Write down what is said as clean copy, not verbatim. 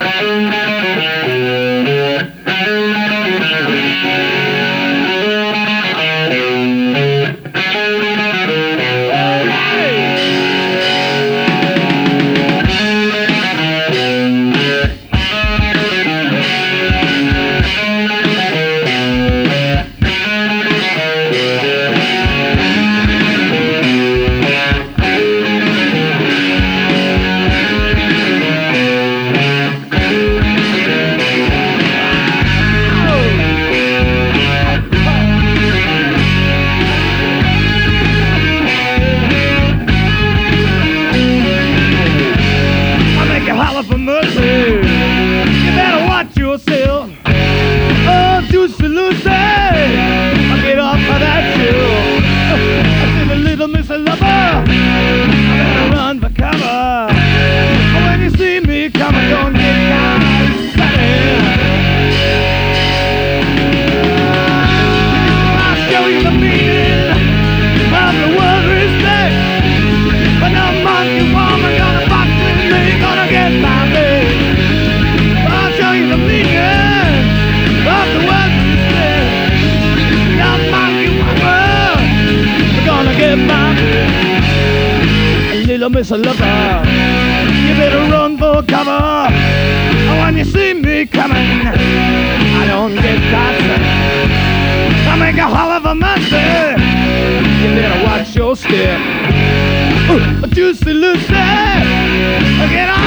For mercy, you better watch yourself. Oh, Juicy Lucy, I'll get off of that chill. I said, a little Miss Lover, I better run for cover. When you see me coming, don't get kind of sudden. I'll show you the meaning of the word respect. But no monkey woman gonna box with me, gonna get my baby. I'll show you the meaning of the word respect. No monkey woman gonna get my baby. Little Miss Lover, you better run for cover. When you see me coming, I don't get caught. I make a hell of a monster. You better watch your step. Juicy Lucy, get on.